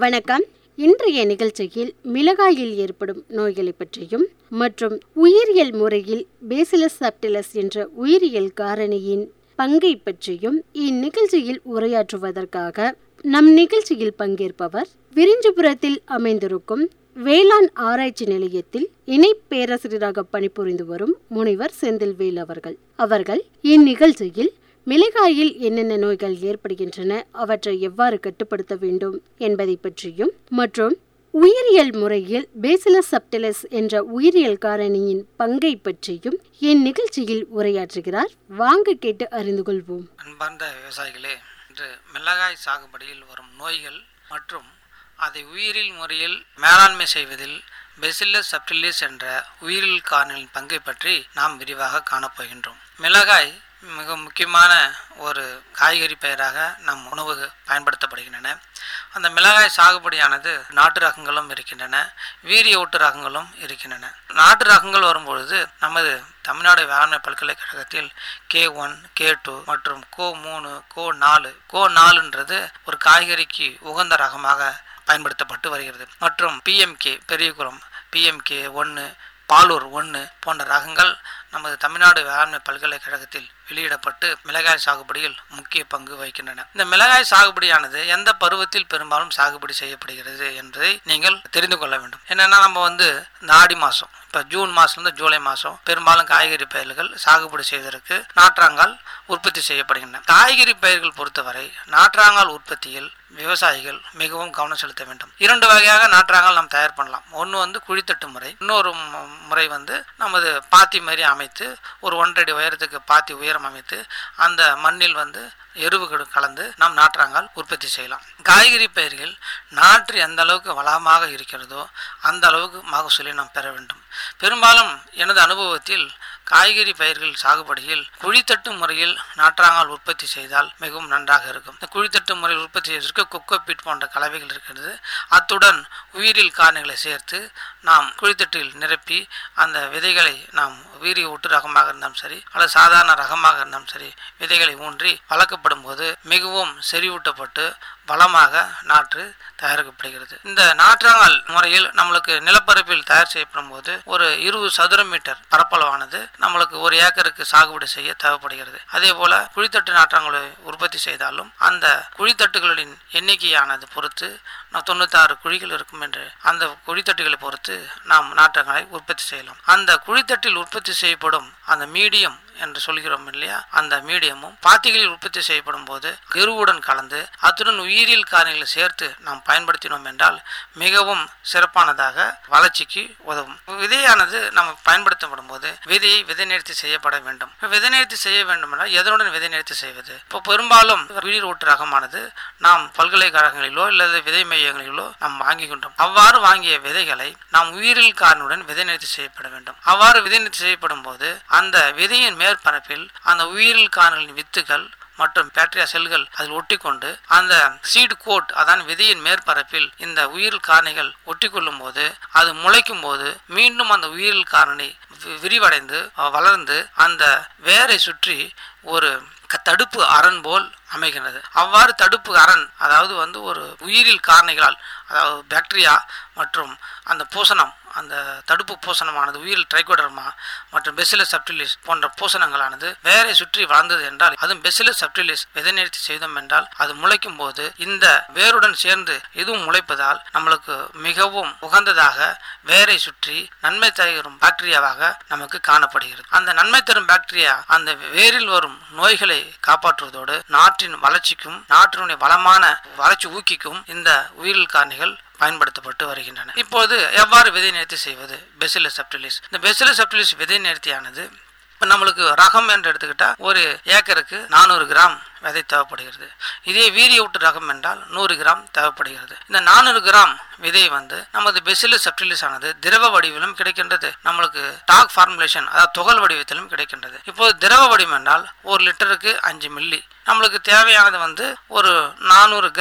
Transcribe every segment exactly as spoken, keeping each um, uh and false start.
வணக்கம். இன்றைய நிகழ்ச்சியில் மிளகாயில் ஏற்படும் நோய்களை பற்றியும் மற்றும் உயிரியல் முறையில் பேசிலஸ் சப்டிலஸ் என்ற உயிரியல் காரணியின் பங்கை பற்றியும் இந்நிகழ்ச்சியில் உரையாற்றுவதற்காக நம் நிகழ்ச்சியில் பங்கேற்பவர் விரிஞ்சிபுரத்தில் அமைந்திருக்கும் வேளாண் ஆராய்ச்சி நிலையத்தில் இணை பேராசிரியராக பணிபுரிந்து வரும் முனைவர் செந்தில்வேல் அவர்கள். அவர்கள் இந்நிகழ்ச்சியில் மிளகாயில் என்னென்ன நோய்கள் ஏற்படுகின்றன, அவற்றை எவ்வாறு கட்டுப்படுத்த வேண்டும் என்பதை பற்றியும் மற்றும் உயிரியல் முறையில் பேசிலஸ் சப்டிலஸ் என்ற உயிரியல் காரணியின் பங்கை பற்றியும் இந்நிகழ்ச்சியில் உரையாற்றுகிறார். வாங்க கேட்டு அறிந்து கொள்வோம். அன்பார்ந்த விவசாயிகளே, இன்று மிளகாய் சாகுபடியில் வரும் நோய்கள் மற்றும் அதை உயிரியல் முறையில் மேலாண்மை செய்வதில் பேசிலஸ் சப்டிலிஸ் என்ற உயிரியல் காரணியின் பங்கை பற்றி நாம் விரிவாக காணப்போகின்றோம். மிளகாய் மிக முக்கியமான ஒரு காய்கறி பயிராக நம் உணவு பயன்படுத்தப்படுகின்றன. அந்த மிளகாய் சாகுபடியானது நாட்டு ரகங்களும் இருக்கின்றன, வீரிய ஊட்டு ரகங்களும் இருக்கின்றன. நாட்டு ரகங்கள் வரும்பொழுது நமது தமிழ்நாடு வேளாண்மை பல்கலைக்கழகத்தில் கே ஒன் கே டூ மற்றும் கோ மூணு கோ நாலு கோ நாலுன்றது ஒரு காய்கறிக்கு உகந்த ரகமாக பயன்படுத்தப்பட்டு வருகிறது. மற்றும் பிஎம்கே பெரியகுளம், பிஎம்கே ஒன்று, பாலூர் ஒன்று போன்ற ரகங்கள் நமது தமிழ்நாடு வேளாண்மை பல்கலைக்கழகத்தில் வெளியிடப்பட்டு மிளகாய் சாகுபடியில் முக்கிய பங்கு வகிக்கின்றன. இந்த மிளகாய் சாகுபடியானது எந்த பருவத்தில் பெரும்பாலும் சாகுபடி செய்யப்படுகிறது என்பதை நீங்கள் தெரிந்து கொள்ள வேண்டும். என்னன்னா, நம்ம வந்து இந்த ஆடி மாதம், இப்போ ஜூன் மாதத்துலேருந்து ஜூலை மாதம் பெரும்பாலும் காய்கறி பயிர்கள் சாகுபடி செய்வதற்கு நாற்றாங்கால் உற்பத்தி செய்யப்படுகின்றன. காய்கறி பயிர்கள் பொறுத்தவரை நாற்றாங்கால் உற்பத்தியில் விவசாயிகள் மிகவும் கவனம் செலுத்த வேண்டும். இரண்டு வகையாக நாற்றாங்கால் நாம் தயார் பண்ணலாம். ஒன்று வந்து குழித்தட்டு முறை, இன்னொரு முறை வந்து நமது பாத்தி மாதிரி அமைத்து ஒரு ஒன்றரை உயரத்துக்கு பாத்தி உயரம் அமைத்து அந்த மண்ணில் வந்து எருவுகள் கலந்து நாம் நாற்றாங்கால் உற்பத்தி செய்யலாம். காய்கறி பயிர்கள் நாற்று எந்த அளவுக்கு வளமாக இருக்கிறதோ அந்த அளவுக்கு மகசூலை நாம் பெற வேண்டும். பெரும்பாலும் எனது அனுபவத்தில் காய்கறி பயிர்கள் சாகுபடியில் குழித்தட்டு முறையில் நாற்றாங்கால் உற்பத்தி செய்தால் மிகவும் நன்றாக இருக்கும். இந்த குழித்தட்டு முறையில் உற்பத்தி செய்வதற்கு கொக்கோ பீட் போன்ற கலவைகள் இருக்கிறது. அத்துடன் உயிரியல் காரணிகளை சேர்த்து நாம் குழித்தட்டில் நிரப்பி அந்த விதைகளை நாம் வீரிய ஊட்டு ரகமாக இருந்தாலும் சரி அல்லது சாதாரண ரகமாக இருந்தாலும் சரி விதைகளை ஊன்றி வளர்க்கப்படும் போது மிகவும் செறிவூட்டப்பட்டு வளமாக நாற்று தயாரிக்கப்படுகிறது. இந்த நாற்றாங்கால் முறையில் நம்மளுக்கு நிலப்பரப்பில் தயார் செய்யப்படும் போது ஒரு இருபது சதுர மீட்டர் பரப்பளவானது நம்மளுக்கு ஒரு ஏக்கருக்கு சாகுபடி செய்ய தேவைப்படுகிறது. அதே போல குழித்தட்டு நாற்றாங்களை உற்பத்தி செய்தாலும் அந்த குழித்தட்டுகளின் எண்ணிக்கையானது பொறுத்து தொண்ணூத்தி ஆறு குழிகள் இருக்கும் என்று அந்த குழித்தட்டுகளை பொறுத்து நாம் நாற்றங்களை உற்பத்தி செய்யலாம். அந்த குழித்தட்டில் உற்பத்தி செய்யப்படும் அந்த மீடியம் என்று சொல்கிறோம் இல்லையா, அந்த மீடியமும் பாத்திகளில் உற்பத்தி செய்யப்படும் போது எருவுடன் கலந்து அத்துடன் உயிரியல் காரணிகளை சேர்த்து நாம் பயன்படுத்தினோம் என்றால் மிகவும் சிறப்பானதாக வளர்ச்சிக்கு உதவும். விதையானது நம்ம பயன்படுத்தப்படும் போது விதையை விதை நிறுத்தி செய்யப்பட வேண்டும். விதை நிறுத்தி செய்ய வேண்டும் என்றால் எதனுடன் விதை நிறுத்தி செய்வது? இப்போ பெரும்பாலும் உயிர் ஊட்டு ரகமானது நாம் பல்கலைக்கழகங்களிலோ அல்லது விதை மையங்களிலோ நாம் வாங்குகின்றோம். அவ்வாறு வாங்கிய விதைகளை நாம் உயிரியல் காரணியுடன் விதை நிறுத்தி செய்யப்பட வேண்டும். அவ்வாறு விதை நிறுத்தி செய்யப்படும் போது அந்த விதையின் மேற்பரப்பில் அந்த உயிரியல் காரணிகளின் வித்துகள் மற்றும் பாக்டீரியா செல்கள் அதில் ஒட்டி கொண்டு அந்த சீடு கோட், அதான் விதையின் மேற்பரப்பில் இந்த உயிரியல் காரணிகள் ஒட்டி கொள்ளும் போது அது முளைக்கும் போது மீண்டும் அந்த உயிரியல் காரணி விரிவடைந்து வளர்ந்து அந்த வேரை சுற்றி ஒரு தடுப்பு அரண் போல் அமைகிறது. அவ்வாறு தடுப்பு அரண், அதாவது வந்து ஒரு உயிரியல் காரணிகளால், அதாவது பாக்டீரியா மற்றும் அந்த பூசணம், அந்த தடுப்பு பூசணமானது உயிரியல் ட்ரைகோடர்மா மற்றும் பேசிலஸ் சப்டிலிஸ் போன்ற பூசணங்களானது வேரை சுற்றி வளர்ந்தது என்றால் அதுவும் பேசிலஸ் சப்டிலிஸ் விதை நிறுத்தி செய்தோம் என்றால் அது முளைக்கும் போது இந்த வேருடன் சேர்ந்து இதுவும் முளைப்பதால் நம்மளுக்கு மிகவும் உகந்ததாக வேரை சுற்றி நன்மை தரும் பாக்டீரியாவாக நமக்கு காணப்படுகிறது. அந்த நன்மை தரும் பாக்டீரியா அந்த வேரில் வரும் நோய்களை காப்பாற்றுவதோடு நாற்றின் வளர்ச்சிக்கும் நாட்டினுடைய வளமான வளர்ச்சி ஊக்கிக்கும் இந்த உயிரியல் காரணிகள் பயன்படுத்தப்பட்டு வருகின்றன. இப்போது எவ்வாறு விதை நிறுத்தி செய்வது? Bacillus subtilis. இந்த பேசிலஸ் சப்டிலிஸ் விதை நிறுத்தியானது இப்போ நம்மளுக்கு ரகம் என்று எடுத்துக்கிட்டா ஒரு ஏக்கருக்கு நானூறு கிராம் விதை தேவைப்படுகிறது. இதே வீரிய ஊட்டு ரகம் என்றால் நூறு கிராம் தேவைப்படுகிறது. இந்த நானூறு கிராம் விதை வந்து நமது பேசிலஸ் சப்டிலிஸ் ஆனது திரவ வடிவிலும் கிடைக்கின்றது, நம்மளுக்கு டாக் ஃபார்முலேஷன் அதாவது துகள் வடிவத்திலும் கிடைக்கின்றது. இப்போது திரவ வடிவம் என்றால் ஒரு லிட்டருக்கு அஞ்சு மில்லி, நம்மளுக்கு தேவையானது வந்து ஒரு நானூறு கிராம்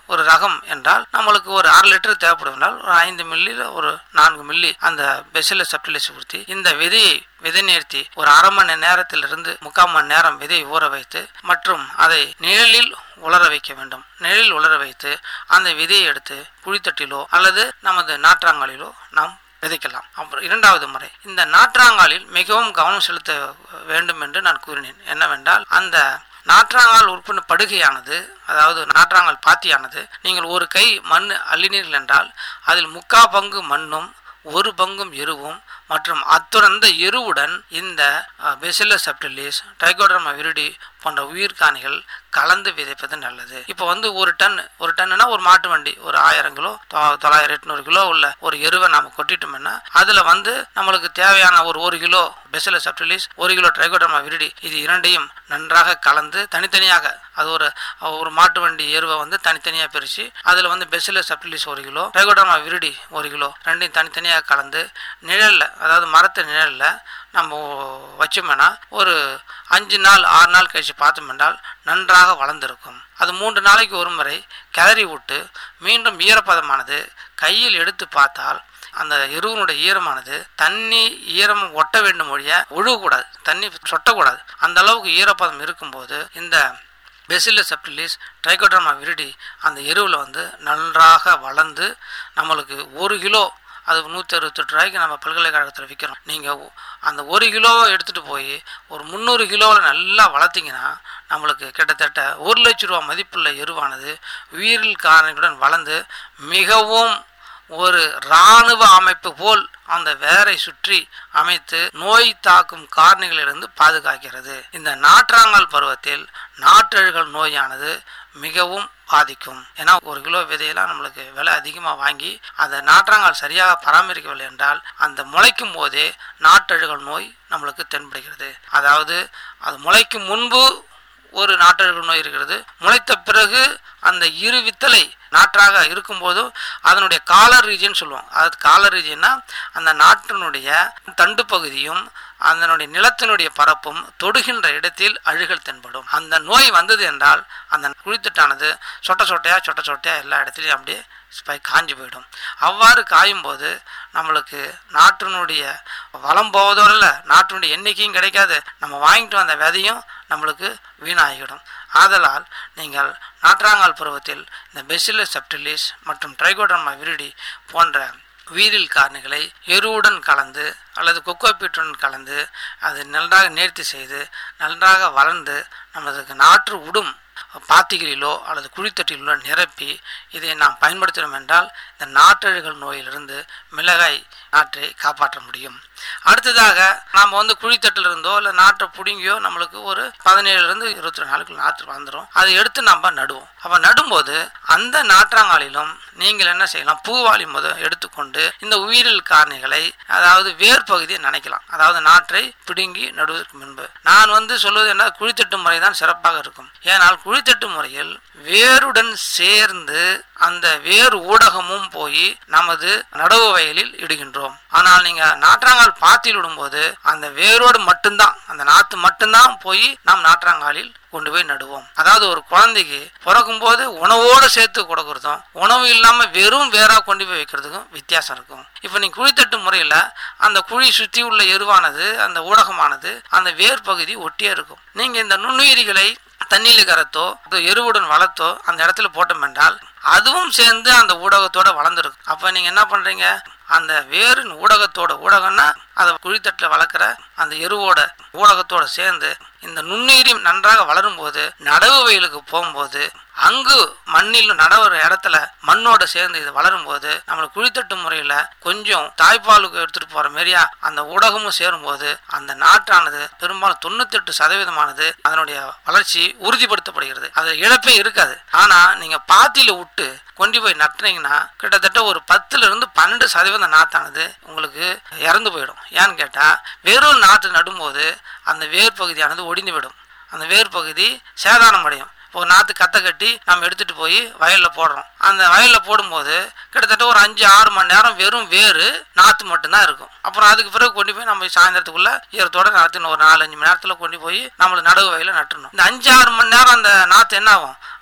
ஒரு ரகம் என்றால் நம்மளுக்கு ஒரு அரை லிட்டர் தேவைப்படும் என்றால் ஒரு ஐந்து மில்லியில் ஒரு நான்கு மில்லி அந்த பெசிலஸ் சப்டிலிஸ் ஊற்றி இந்த விதையை விதை நேர்த்தி ஒரு அரை மணி நேரத்திலிருந்து முக்கால் மணி நேரம் விதையை ஊற வைத்து மற்றும் அதை நிழலில் உலர வைக்க வேண்டும். நிழலில் உலர வைத்து அந்த விதையை எடுத்து குழித்தட்டிலோ அல்லது நமது நாற்றாங்காலிலோ நாம் விதைக்கலாம். அப்புறம் இரண்டாவது முறை இந்த நாற்றாங்காலில் மிகவும் கவனம் செலுத்த வேண்டும் என்று நான் கூறினேன். என்னவென்றால் அந்த நாற்றாங்கால் உறுப்பின படுகையானது, அதாவது நாற்றாங்கால் பாத்தியானது, நீங்கள் ஒரு கை மண் அள்ளினீர்கள் என்றால் அதில் முக்கா பங்கு மண்ணும் ஒரு பங்கும் எருவும் மற்றும் அத்துடன் எருவுடன் இந்த பெசிலஸ் சப்டிலிஸ், ட்ரைகோடர்மா விரிடி போன்ற உயிர்காணிகள் கலந்து விதைப்பது நல்லது. இப்போ வந்து ஒரு டன் ஒரு டன்னுனா ஒரு மாட்டு வண்டி ஒரு ஆயிரம் கிலோ தொள்ளாயிரம் எட்நூறு கிலோ உள்ள ஒரு எருவை நாம கொட்டிட்டோம்னா அதுல வந்து நம்மளுக்கு தேவையான ஒரு ஒரு கிலோ பெசிலஸ் சப்டிலிஸ், ஒரு கிலோ ட்ரைகோடர்மா விரிடி, இது இரண்டையும் நன்றாக கலந்து தனித்தனியாக அது ஒரு ஒரு மாட்டு வண்டி எருவை வந்து தனித்தனியாக பிரித்து அதில் வந்து பெசிலஸ் சப்டிலிஸ் ஒரு கிலோ, ட்ரைகோடர்மா விரிடி ஒரு கிலோ, ரெண்டையும் தனித்தனியாக கலந்து நிழலில், அதாவது மரத்து நிழலில் நம்ம வச்சோம்னா ஒரு அஞ்சு நாள் ஆறு நாள் கழிச்சு பார்த்தோம் என்றால் நன்றாக வளர்ந்துருக்கும். அது மூன்று நாளைக்கு ஒரு முறை கிளறி விட்டு மீண்டும் ஈரப்பதமானது கையில் எடுத்து பார்த்தால் அந்த எருவனுடைய ஈரமானது தண்ணி ஈரம் ஒட்ட வேண்டும் ஒழிய ஒழுகக்கூடாது, தண்ணி சொட்டக்கூடாது. அந்த அளவுக்கு ஈரப்பதம் இருக்கும்போது இந்த பெசிலஸ் சப்டிலிஸ், ட்ரைகோடர்மா விரிடி அந்த எருவில் வந்து நன்றாக வளர்ந்து நம்மளுக்கு ஒரு கிலோ, அது நூற்றி அறுபத்தெட்டு ரூபாய்க்கு நம்ம பல்கலைக்கழகத்தில் விற்கிறோம். நீங்கள் அந்த ஒரு கிலோவை எடுத்துகிட்டு போய் ஒரு முந்நூறு கிலோவில் நல்லா வளர்த்திங்கன்னா நம்மளுக்கு கிட்டத்தட்ட ஒரு லட்ச ரூபா மதிப்புள்ள எருவானது உயிரியல் காரணிகளுடன் வளர்ந்து மிகவும் ஒரு இராணுவ அமைப்பு போல் அந்த வேரை சுற்றி அமைத்து நோய் தாக்கும் காரணிகளிலிருந்து பாதுகாக்கிறது. இந்த நாற்றாங்கால் பருவத்தில் நாற்றழுகல் நோயானது மிகவும் பாதிக்கும். ஏன்னா ஒரு கிலோ விதையெல்லாம் நம்மளுக்கு விலை அதிகமாக வாங்கி அந்த நாற்றாங்கால் சரியாக பராமரிக்கவில்லை என்றால் அந்த முளைக்கும் போதே நாற்றழுகல் நோய் நம்மளுக்கு தென்படுகிறது. அதாவது அது முளைக்கும் முன்பு ஒரு நாற்றழுகல் நோய் இருக்கிறது, முளைத்த பிறகு அந்த இரு வித்தலை நாற்றாக இருக்கும்போது அதனுடைய காலர் ரீஜன் சொல்லுவோம். அது காலர் ரீஜன்னா அந்த நாட்டினுடைய தண்டு பகுதியும் அதனுடைய நிலத்தினுடைய பரப்பும் தொடுகின்ற இடத்தில் அழுகல் தென்படும். அந்த நோய் வந்தது என்றால் அந்த குழித்தட்டானது சொட்ட சொட்டையா சொட்ட சொட்டையா எல்லா இடத்துலையும் அப்படியே காஞ்சி போயிடும். அவ்வாறு காயும் போது நம்மளுக்கு நாட்டினுடைய வளம் போவதோடு இல்லை, நாட்டினுடைய எண்ணிக்கையும் கிடைக்காது, நம்ம வாங்கிட்டு வந்த விதையும் நம்மளுக்கு வீணாகிவிடும். ஆதலால் நீங்கள் நாற்றாங்கால் பருவத்தில் இந்த பெசிலஸ் சப்டிலிஸ் மற்றும் ட்ரைகோடர்மா விரிடி போன்ற உயிரியல் காரணிகளை எருவுடன் கலந்து அல்லது கொக்கோபீட்டுடன் கலந்து அதை நன்றாக நேர்த்தி செய்து நன்றாக வளர்ந்து நமக்கு நாற்று உடும் பாத்திகளிலோ அல்லது குழித்தட்டிலோ நிரப்பி இதை நாம் பயன்படுத்தினோம் என்றால் இந்த நாற்றழுகல் நோயிலிருந்து மிளகாய் நாற்றை காப்பாற்ற முடியும். அடுத்ததாக நாம் வந்து குழித்தட்டில் இருந்தோ இல்லை நாற்றை பிடுங்கியோ நம்மளுக்கு ஒரு பதினேழுலேருந்து இருபத்தி ரெண்டு நாளுக்கு நாற்று வந்துடும். அதை எடுத்து நம்ம நடுவோம். அப்போ நடும்போது அந்த நாற்றாங்காலிலும் நீங்கள் என்ன செய்யலாம், பூவாளி முத எடுத்துக்கொண்டு இந்த உயிரியல் காரணிகளை, அதாவது வேர் பகுதியை நினைக்கலாம். அதாவது நாற்றை பிடுங்கி நடுவதற்கு முன்பு நான் வந்து சொல்வது என்ன, குழித்தட்டு முறை தான் சிறப்பாக இருக்கும். ஏனால் குழித்தட்டு முறையில் வேருடன் சேர்ந்து அந்த வேர் ஊடகமும் போய் நமது நடவு வயலில் இடுகின்றோம். ஆனால் நீங்க நாற்றாங்கால் பாத்தியில் விடும்போது அந்த வேரோடு மட்டும்தான், அந்த நாத்து மட்டும்தான் போய் நாம் நாற்றாங்காலில் கொண்டு போய் நடுவோம். அதாவது ஒரு குழந்தைக்கு பிறக்கும் போது உணவோடு சேர்த்து கொடுக்கறதும் உணவு இல்லாம வெறும் வேறா கொண்டு போய் வைக்கிறதுக்கும் வித்தியாசம் இருக்கும். இப்ப நீங்க குழித்தட்டு முறையில அந்த குழி சுற்றி உள்ள எருவானது, அந்த ஊடகமானது அந்த வேர் பகுதி ஒட்டியே இருக்கும். நீங்க இந்த நுண்ணுயிரிகளை தண்ணியில் கரத்தோ எருவுடன் வளர்த்தோ அந்த இடத்துல போட்டோம் என்றால் அதுவும் சேர்ந்து அந்த ஊடகத்தோட வளர்ந்துருக்கும். அப்ப நீங்க என்ன பண்றீங்க, அந்த வேரின் ஊடகத்தோட, ஊடகம்னா அதை குழித்தட்டில் வளர்க்குற அந்த எருவோட ஊடகத்தோட சேர்ந்து இந்த நுண்ணுயிரி நன்றாக வளரும் போது நடவு வயலுக்கு போகும்போது அங்கு மண்ணில் நடவுற இடத்துல மண்ணோட சேர்ந்து இது வளரும் போது நம்மளுக்கு குழித்தட்டு முறையில கொஞ்சம் தாய்ப்பாலுக்கு எடுத்துட்டு போற மாதிரியா அந்த ஊடகமும் சேரும் போது அந்த நாற்றானது பெரும்பாலும் தொண்ணூத்தி எட்டு சதவீதமானது அதனுடைய வளர்ச்சி உறுதிப்படுத்தப்படுகிறது. அது இழப்பே இருக்காது. ஆனா நீங்க பாத்தியில விட்டு கொண்டு போய் நட்டுனீங்கன்னா கிட்டத்தட்ட ஒரு பத்துல இருந்து பன்னெண்டு சதவீதம் நாத்தானது உங்களுக்கு இறந்து போயிடும். ஏன்னு கேட்டா வெறும் நாற்று நடும்போது அந்த வேர் பகுதியானது ஒடிந்து விடும். அந்த வேர் பகுதி சேதாரம் அடையும். ஒரு நாற்று கத்தை கட்டி நம்ம எடுத்துட்டு போய் வயல்ல போடுறோம். அந்த வயல்ல போடும்போது கிட்டத்தட்ட ஒரு அஞ்சு ஆறு மணி நேரம் வெறும் வேறு நாற்று மட்டும்தான் இருக்கும். அப்புறம் அதுக்கு பிறகு கொண்டு போய் நம்ம சாயந்தரத்துக்குள்ள ஈரத்தோட நாற்று ஒரு நாலு அஞ்சு மணி நேரத்துல கொண்டு போய் நம்மளுக்கு நடவு வயல நட்டுணும். இந்த அஞ்சு ஆறு மணி நேரம் அந்த நாற்று என்ன ஆகும்,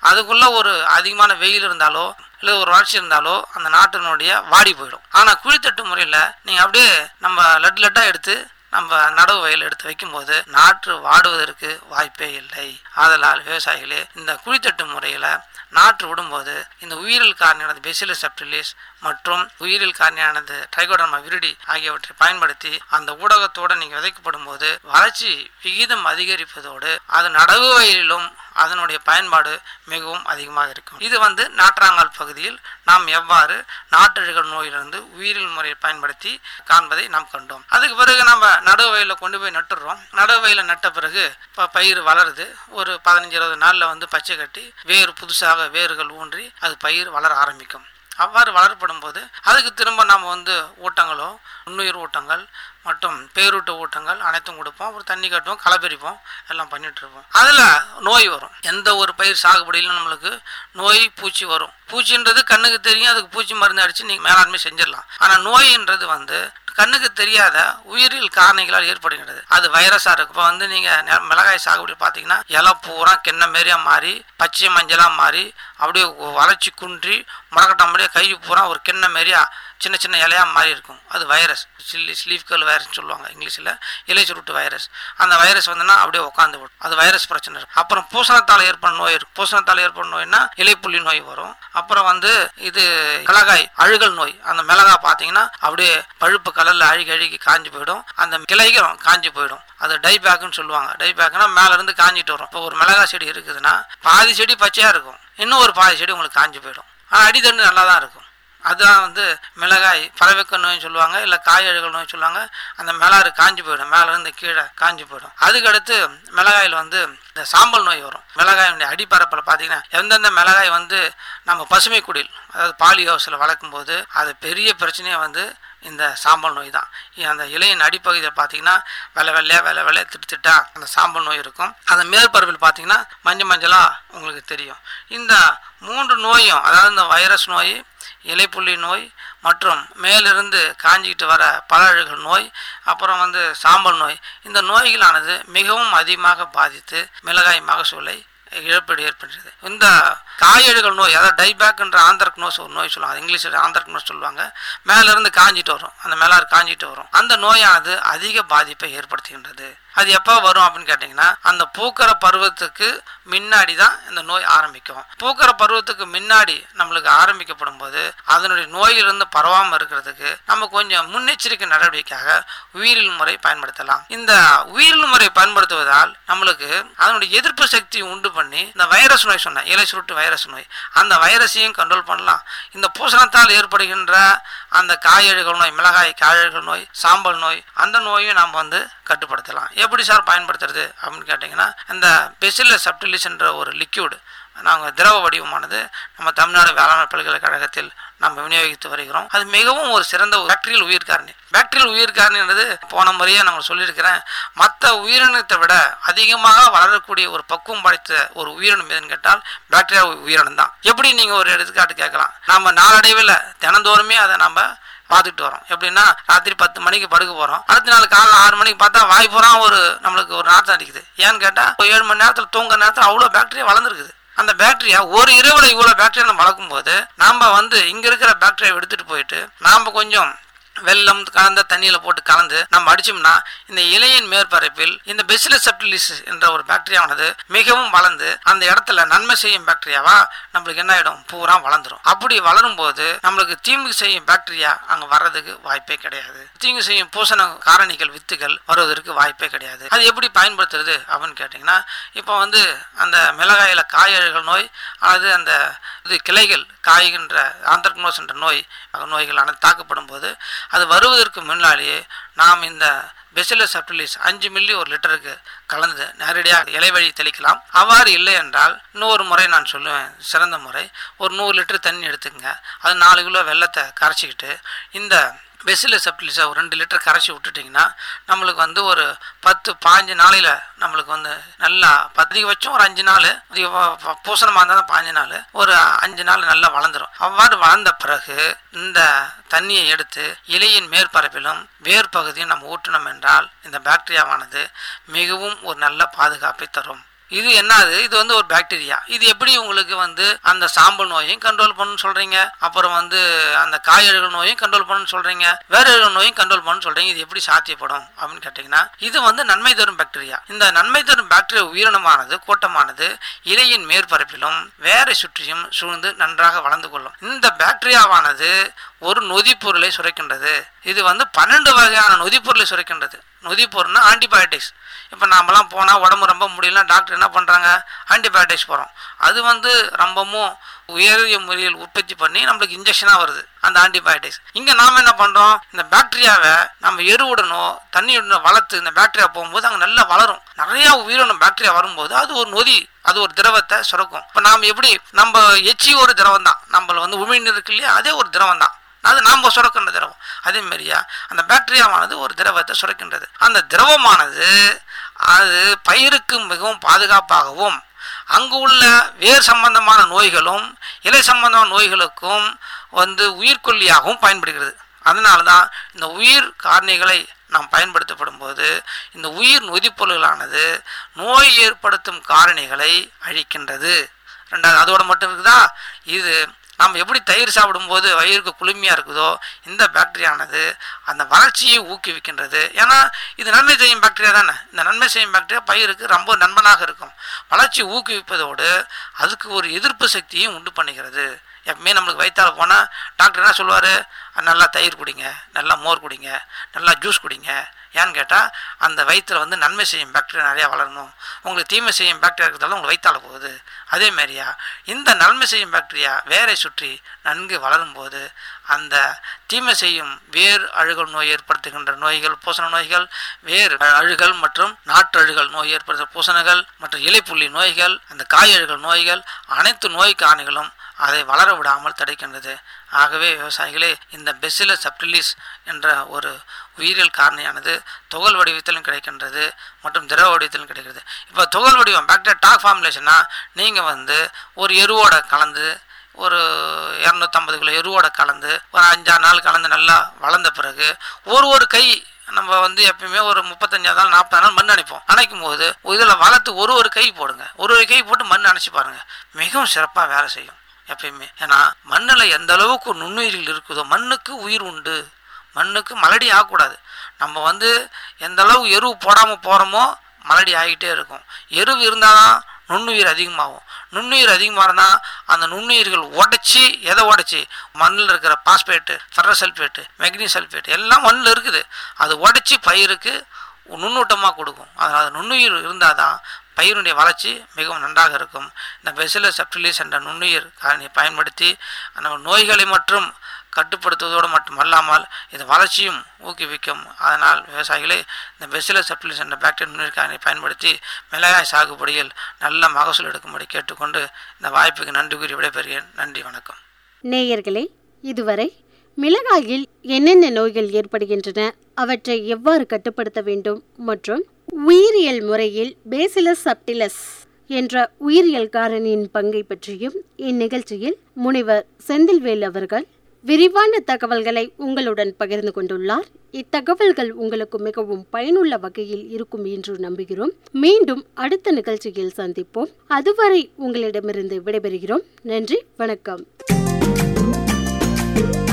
அதுக்குள்ள ஒரு அதிகமான வெயில் இருந்தாலோ இல்லை ஒரு வறட்சி இருந்தாலோ அந்த நாட்டினுடைய வாடி போயிடும். ஆனால் குழித்தட்டு முறையில் நீங்கள் அப்படியே நம்ம லட்டு லட்டாக எடுத்து நம்ம நடவு வயல் எடுத்து வைக்கும்போது நாற்று வாடுவதற்கு வாய்ப்பே இல்லை. ஆதலால் விவசாயிகளே இந்த குழித்தட்டு முறையில் நாற்று விடும்போது இந்த உயிரியல் காரணியானது பேசிலஸ் சப்டிலிஸ் மற்றும் உயிரியல் காரணியானது ட்ரைகோடர்மா விரிடி ஆகியவற்றை பயன்படுத்தி அந்த ஊடகத்தோடு நீங்கள் விதைக்கப்படும் போது வளர்ச்சி விகிதம் அதிகரிப்பதோடு அது நடவு வயலிலும் அதனுடைய பயன்பாடு மிகவும் அதிகமாக இருக்கும். இது வந்து நாற்றாங்கால் பகுதியில் நாம் எவ்வாறு நாற்றழுகல் நோயிலிருந்து உயிரியல் முறையை பயன்படுத்தி காண்பதை நாம் கண்டோம். அதுக்கு பிறகு நம்ம நடவு வயலில் கொண்டு போய் நட்டுறோம். நடவு வயலில் நட்ட பிறகு இப்போ பயிர் வளருது. ஒரு பதினஞ்சு இருபது நாளில் வந்து பச்சை கட்டி வேறு புதுசாக வேர்கள் ஊன்றி அது பயிர் வளர ஆரம்பிக்கும். அவ்வாறு வளரப்படும் போது அதுக்கு திரும்ப நாம் வந்து ஊட்டங்களோ நுண்ணுயிர் ஊட்டங்கள் மற்றும் பேரூட்ட ஊட்டங்கள் அனைத்தும் கொடுப்போம். அப்புறம் தண்ணி கட்டுவோம், களப்பறிப்போம், எல்லாம் பண்ணிட்டு இருப்போம். அதில் நோய் வரும். எந்த ஒரு பயிர் சாகுபடியிலும் நம்மளுக்கு நோய் பூச்சி வரும். பூச்சின்றது கண்ணுக்கு தெரியும், அதுக்கு பூச்சி மருந்து அடித்து நீங்கள் மேலாண்மை செஞ்சிடலாம். ஆனால் நோயின்றது வந்து கண்ணுக்கு தெரியாத உயிரியல் காரணிகளால் ஏற்படுகிறது. அது வைரஸாக இருக்கும். இப்போ வந்து நீங்கள் மிளகாய் சாகுபடி பார்த்தீங்கன்னா இலை பூரா கிண்ண மாரியா மாறி பச்சை மஞ்சளாக மாறி அப்படியே வளர்ச்சி குன்றி முடக்கட்டம் அப்படியே கை பூரா ஒரு கிண்ண மாரியா சின்ன சின்ன இலையாக மாறி இருக்கும். அது வைரஸ், சில்லி ஸ்லீவ் கல் வைரஸ் சொல்லுவாங்க இங்கிலீஷில், இலை சுருட்டு வைரஸ். அந்த வைரஸ் வந்துன்னா அப்படியே உட்காந்து விடும். அது வைரஸ் பிரச்சனை இருக்கும். அப்புறம் பூசணத்தால் ஏற்படும் நோய் இருக்கும். பூசணத்தால் ஏற்படும் நோய்னா இலைப்புள்ளி நோய் வரும். அப்புறம் வந்து இது மிளகாய் அழுகல் நோய். அந்த மிளகாய் பார்த்தீங்கன்னா அப்படியே பழுப்பு கலரில் அழுகி அழுகி காஞ்சி போயிடும். அந்த கிளைகளும் காஞ்சி போயிடும். அது டைபேக்குன்னு சொல்லுவாங்க. டைபேக்குன்னா மேலேருந்து காஞ்சிட்டு வரும். இப்போ ஒரு மிளகாய் செடி இருக்குதுன்னா பாதி செடி பச்சையாக இருக்கும், இன்னும் ஒரு பாதி செடி உங்களுக்கு காஞ்சி போயிடும். ஆனால் அடித்தண்டு நல்லா தான் இருக்கும். அதுதான் வந்து மிளகாய் பறவைக்க நோய்னு சொல்லுவாங்க, இல்லை காய் அழுகல் நோய் சொல்லுவாங்க. அந்த மிளகாய் காஞ்சி போயிடும், மேலேருந்து கீழே காஞ்சி போயிடும். அதுக்கடுத்து மிளகாயில் வந்து இந்த சாம்பல் நோய் வரும். மிளகாயுடைய அடிப்பரப்பில் பார்த்தீங்கன்னா எந்தெந்த மிளகாய் வந்து நம்ம பசுமை குடில் அதாவது பாலி ஹவுஸில் வளர்க்கும் போது அது பெரிய பிரச்சனையே வந்து இந்த சாம்பல் நோய் தான். அந்த இலையின் அடிப்பகுதியில் பார்த்தீங்கன்னா வெள்ளை வெள்ளையாக வெள்ளை வெள்ளையாக திட்டுத்திட்டா அந்த சாம்பல் நோய் இருக்கும். அந்த மேற்பரப்பில் பார்த்தீங்கன்னா மஞ்சள் மஞ்சளாக உங்களுக்கு தெரியும். இந்த மூன்று நோயும் அதாவது இந்த வைரஸ் நோய், இலைப்புள்ளி நோய் மற்றும் மேலிருந்து காஞ்சிக்கிட்டு வர பழழுகல் நோய், அப்புறம் வந்து சாம்பல் நோய், இந்த நோய்களானது மிகவும் அதிகமாக பாதித்து மிளகாய் மகசூலை இழப்பீடு ஏற்படுகிறது. இந்த காயழுகல் நோய் அதாவது டைபேக்ன்ற ஆந்திரக்னோஸ் ஒரு நோய் சொல்லுவாங்க, இங்கிலீஷில் ஆந்திரக்னோஸ் சொல்லுவாங்க. மேலேருந்து காஞ்சிட்டு வரும், அந்த மேலாறு காஞ்சிட்டு வரும். அந்த நோயானது அதிக பாதிப்பை ஏற்படுத்துகின்றது. அது எப்போ வரும் அப்படின்னு கேட்டிங்கன்னா அந்த பூக்கிற பருவத்துக்கு முன்னாடி தான் இந்த நோய் ஆரம்பிக்கும். பூக்கிற பருவத்துக்கு முன்னாடி நம்மளுக்கு ஆரம்பிக்கப்படும் போது அதனுடைய நோயிலிருந்து பரவாமல் இருக்கிறதுக்கு நம்ம கொஞ்சம் முன்னெச்சரிக்கை நடவடிக்கையாக உயிரியல் முறை பயன்படுத்தலாம். இந்த உயிரியல் முறை பயன்படுத்துவதால் நம்மளுக்கு அதனுடைய எதிர்ப்பு சக்தி உண்டு பண்ணி இந்த வைரஸ் நோய் சொன்ன இலை சுருட்டு வைரஸ் நோய் அந்த வைரஸையும் கண்ட்ரோல் பண்ணலாம். இந்த பூசணத்தால் ஏற்படுகின்ற அந்த காயழுகல் நோய், மிளகாய் காயழுகல் நோய், சாம்பல் நோய், அந்த நோயும் நாம் வந்து கட்டுப்படுத்தலாம். எப்படி சார் பயன்படுத்துறது அப்படின்னு கேட்டிங்கன்னா இந்த பேசிலஸ் சப்டிலிஸ் என்ற ஒரு லிக்யூடு நாங்கள் திரவ வடிவமானது நம்ம தமிழ்நாடு வேளாண் பல்கலைக்கழகத்தில் நம்ம விநியோகித்து வருகிறோம். அது மிகவும் ஒரு சிறந்த பாக்டீரியல் உயிர் காரணி. பாக்டீரியல் உயிர் காரணின்றது போன முறையே நான் சொல்லியிருக்கிறேன், மற்ற உயிரினத்தை விட அதிகமாக வளரக்கூடிய ஒரு பக்குவம் படைத்த ஒரு உயிரினம் எதுன்னு கேட்டால் பாக்டீரியா உயிரினம் தான். எப்படி நீங்கள் ஒரு எடுத்துக்காட்டு கேட்கலாம், நம்ம நாளடைவில் தினந்தோறுமே அதை நம்ம பார்த்துட்டு வரோம். எப்படின்னா ராத்திரி பத்து மணிக்கு படுக்க போகிறோம், அடுத்த நாள் காலைல ஆறு மணிக்கு பார்த்தா வாய் பூரா ஒரு நம்மளுக்கு ஒரு நாற்றம் அடிக்குது. ஏன்னு கேட்டால் ஏழு மணி நேரத்தில் தூங்குற நேரத்தில் அவ்வளோ பாக்டீரியா வளர்ந்துருக்குது. அந்த பாக்டீரியா ஒரு இரவுல இவ்வளோ பாக்டீரியா நம்ம வளர்க்கும் போது நாம் வந்து இங்கே இருக்கிற பாக்டீரியா எடுத்துகிட்டு போயிட்டு நாம் கொஞ்சம் வெள்ளம் கலந்த தண்ணியில் போட்டு கலந்து நம்ம அடிச்சோம்னா இந்த இலையின் மேற்பரப்பில் இந்த பேசிலஸ் சப்டிலிஸ் என்ற ஒரு பாக்டீரியாவானது மிகவும் வளர்ந்து அந்த இடத்துல நன்மை செய்யும் பாக்டீரியாவா நம்மளுக்கு என்ன ஆகிடும், பூரா வளர்ந்துடும். அப்படி வளரும் போது நம்மளுக்கு தீங்கு செய்யும் பாக்டீரியா அங்கே வர்றதுக்கு வாய்ப்பே கிடையாது. தீங்கு செய்யும் பூசண காரணிகள் வித்துகள் வருவதற்கு வாய்ப்பே கிடையாது. அது எப்படி பயன்படுத்துறது அப்படின்னு கேட்டிங்கன்னா இப்போ வந்து அந்த மிளகாயில் காயழுகல் நோய் அல்லது அந்த இது கிளைகள் காய்கின்ற ஆந்திரக்னோஸ் என்ற நோய் நோய்களானது தாக்கப்படும் போது அது வருவதற்கு முன்னாலேயே நாம் இந்த பேசிலஸ் சப்டிலிஸ் அஞ்சு மில்லி ஒரு லிட்டருக்கு கலந்து நேரடியாக இலை வழி தெளிக்கலாம். அவ்வாறு இல்லை என்றால் இன்னொரு முறை நான் சொல்லுவேன், சிறந்த முறை, ஒரு நூறு லிட்டர் தண்ணி எடுத்துக்கங்க, அது நாலு கிலோ வெள்ளத்தை கரைச்சிக்கிட்டு இந்த பேசிலஸ் சப்டிலிஸை ஒரு ரெண்டு லிட்டர் கரைச்சி விட்டுட்டிங்கன்னா நம்மளுக்கு வந்து ஒரு பத்து பாஞ்சு நாளையில் நம்மளுக்கு வந்து நல்லா அதிகபட்சம் ஒரு அஞ்சு நாள், பூசணமாக இருந்தால் தான் பாஞ்சு நாள், ஒரு அஞ்சு நாள் நல்லா வளர்ந்துடும். அவ்வாறு வளர்ந்த பிறகு இந்த தண்ணியை எடுத்து இலையின் மேற்பரப்பிலும் வேர் பகுதியும் நம்ம ஊற்றினோம் என்றால் இந்த பாக்டீரியாவானது மிகவும் ஒரு நல்ல பாதுகாப்பை தரும். இது என்னது? இது வந்து ஒரு பாக்டீரியா. இது எப்படி உங்களுக்கு வந்து அந்த சாம்பல் நோயையும் கண்ட்ரோல் பண்ணணும்னு சொல்றீங்க, அப்புறம் வந்து அந்த காயழுகல் நோயும் கண்ட்ரோல் பண்ணணும்னு சொல்றீங்க, வேற நோயும் கண்ட்ரோல் பண்ணணும்னு சொல்றீங்க. இது எப்படி சாத்தியப்படும் அப்படின்னு கேட்டீங்கன்னா, இது வந்து நன்மை தரும் பாக்டீரியா. இந்த நன்மை தரும் பாக்டீரியா உயிரினமானது கூட்டமானது இலையின் மேற்பரப்பிலும் வேரை சுற்றியும் சூழ்ந்து நன்றாக வளர்ந்து கொள்ளும். இந்த பாக்டீரியாவானது ஒரு நொதிப்பொருளை சுரக்கின்றது. இது வந்து பன்னெண்டு வகையான நொதிப்பொருளை சுரக்கின்றது. நொதிப்பொருள்னா ஆன்டிபயோட்டிக்ஸ். இப்போ நாமெல்லாம் போனால் உடம்பு ரொம்ப முடியலன்னா டாக்டர் என்ன பண்ணுறாங்க, ஆன்டிபயோட்டிக்ஸ் போகிறோம். அது வந்து ரொம்பவும் உயரிய முறையில் உற்பத்தி பண்ணி நம்மளுக்கு இன்ஜெக்ஷனாக வருது அந்த ஆன்டிபயோட்டிக்ஸ். இங்கே நாம் என்ன பண்ணுறோம், இந்த பாக்டீரியாவை நம்ம எருவுடனோ தண்ணியுடனோ வளர்த்து இந்த பாக்டீரியா போகும்போது அங்கே நல்லா வளரும். நிறையா உயிரினம் பாக்டீரியா வரும்போது அது ஒரு நொதி, அது ஒரு திரவத்தை சுரக்கும். இப்போ நாம் எப்படி நம்ம எச்சி ஒரு திரவம் தான், நம்மள வந்து உமிழ்நீர் இருக்கு இல்லையா, அதே ஒரு திரவம் தான், அது நாம் சுரக்கின்ற திரவம். அதே மாதிரியா அந்த பாக்டீரியாவானது ஒரு திரவத்தை சுரக்கின்றது. அந்த திரவமானது அது பயிருக்கு மிகவும் பாதுகாப்பாகவும் அங்கு உள்ள வேர் சம்பந்தமான நோய்களும் இலை சம்பந்தமான நோய்களுக்கும் வந்து உயிர்கொல்லியாகவும் பயன்படுகிறது. அதனால தான் இந்த உயிர் காரணிகளை நாம் பயன்படுத்தப்படும் போது இந்த உயிர் நொதிப்பொருள்களானது நோய் ஏற்படுத்தும் காரணிகளை அழிக்கின்றது. ரெண்டாவது அதோட மட்டும் இருக்குதா, இது நம்ம எப்படி தயிர் சாப்பிடும்போது வயிறுக்கு குளுமையாக இருக்குதோ இந்த பாக்டீரியானது அந்த வளர்ச்சியை ஊக்குவிக்கின்றது. ஏன்னா இது நன்மை செய்யும் பாக்டீரியா தானே. இந்த நன்மை செய்யும் பாக்டீரியா பயிருக்கு ரொம்ப நண்பனாக இருக்கும். வளர்ச்சி ஊக்குவிப்பதோடு அதுக்கு ஒரு எதிர்ப்பு சக்தியும் உண்டு பண்ணுகிறது. எப்பவுமே நம்மளுக்கு வயிற்றால் போனால் டாக்டர் என்ன சொல்லுவார், நல்லா தயிர் குடிங்க, நல்லா மோர் குடிங்க, நல்லா ஜூஸ் குடிங்க. ஏன்னு கேட்டால் அந்த வயிற்றில் வந்து நன்மை செய்யும் பாக்டீரியா நிறையா வளரணும். உங்களுக்கு தீமை செய்யும் பாக்டீரியா இருக்கிறதால உங்களுக்கு வயிற்றால் போகுது. அதே மாதிரியா இந்த நன்மை செய்யும் பாக்டீரியா வேரை சுற்றி நன்கு வளரும் போது அந்த தீமை செய்யும் வேர் அழுகல் நோய் ஏற்படுத்துகின்ற நோய்கள், பூசண நோய்கள், வேர் அழுகல் மற்றும் நாட்டு அழுகல் நோய் ஏற்படுத்துகிற பூசணங்கள் மற்றும் இலைப்புள்ளி நோய்கள், அந்த காய் அழுகல் நோய்கள், அனைத்து நோய் காரணிகளும் அதை வளர விடாமல் தடுக்கின்றது. ஆகவே விவசாயிகளே, இந்த பெசிலஸ் சப்டிலிஸ் என்ற ஒரு உயிரியல் காரணியானது துகள் வடிவத்திலும் கிடைக்கின்றது மற்றும் திரவ வடிவத்திலும் கிடைக்கிறது. இப்போ துகள் வடிவம் பாக்டீரியா டாக் ஃபார்முலேஷனா நீங்கள் வந்து ஒரு எருவோட கலந்து ஒரு இரநூத்தம்பது கிலோ எருவோட கலந்து ஒரு அஞ்சாறு நாள் கலந்து நல்லா வளர்ந்த பிறகு ஒரு ஒரு கை நம்ம வந்து எப்பயுமே ஒரு முப்பத்தஞ்சாவது நாள் நாற்பது நாள் மண் அணைப்போம். அணைக்கும் போது இதில் வளர்த்து ஒரு ஒரு கை போடுங்க, ஒரு ஒரு கை போட்டு மண் அணைச்சி பாருங்கள், மிகவும் சிறப்பாக வேலை செய்யும் எப்பயுமே. ஏன்னா மண்ணில் எந்த அளவுக்கு நுண்ணுயிர்கள் இருக்குதோ மண்ணுக்கு உயிர் உண்டு. மண்ணுக்கு மலடி ஆகக்கூடாது. நம்ம வந்து எந்த அளவு எருவு போடாமல் போகிறோமோ மலடி ஆகிட்டே இருக்கும். எருவு இருந்தால் தான் நுண்ணுயிர் அதிகமாகும். நுண்ணுயிர் அதிகமாக இருந்தால் அந்த நுண்ணுயிர்கள் உடச்சி எதை உடச்சி மண்ணில் இருக்கிற phosphate, ferrous sulphate, magnesium sulphate எல்லாம் மண்ணில் இருக்குது. அது உடச்சி பயிருக்கு நுண்ணூட்டமாக கொடுக்கும். அதனால் நுண்ணுயிர் இருந்தால் தான் பயிருடைய வளர்ச்சி மிகவும் நன்றாக இருக்கும். இந்த பெசிலஸ் சப்டிலிஸ் என்ற நுண்ணுயிர் காரணியை பயன்படுத்தி நம்ம நோய்களை மற்றும் கட்டுப்படுத்துவதோடு மட்டுமல்லாமல் இது வளர்ச்சியும் ஊக்குவிக்கும். அதனால் விவசாயிகளே இந்த பெசிலஸ் சப்டிலிஸ் என்ற பாக்டீரியா நுண்ணுயிர் காரணியை பயன்படுத்தி மிளகாய் சாகுபடியில் நல்ல மகசூல் எடுக்கும்படி கேட்டுக்கொண்டு இந்த வாய்ப்புக்கு நன்றி கூறி விடைபெறுகிறேன். நன்றி, வணக்கம். நேயர்களே, இதுவரை மிளகாயில் என்னென்ன நோய்கள் ஏற்படுகின்றன, அவற்றை எவ்வாறு கட்டுப்படுத்த வேண்டும் மற்றும் உயிரியல் முறையில் பேசிலஸ் சப்டிலஸ் என்ற உயிரியல் காரணியின் பங்கை பற்றியும் இந்நிகழ்ச்சியில் முனைவர் செந்தில்வேல் அவர்கள் விரிவான தகவல்களை உங்களுடன் பகிர்ந்து கொண்டுள்ளார். இத்தகவல்கள் உங்களுக்கு மிகவும் பயனுள்ள வகையில் இருக்கும் என்று நம்புகிறோம். மீண்டும் அடுத்த நிகழ்ச்சியில் சந்திப்போம். அதுவரை உங்களிடமிருந்து விடைபெறுகிறோம். நன்றி, வணக்கம்.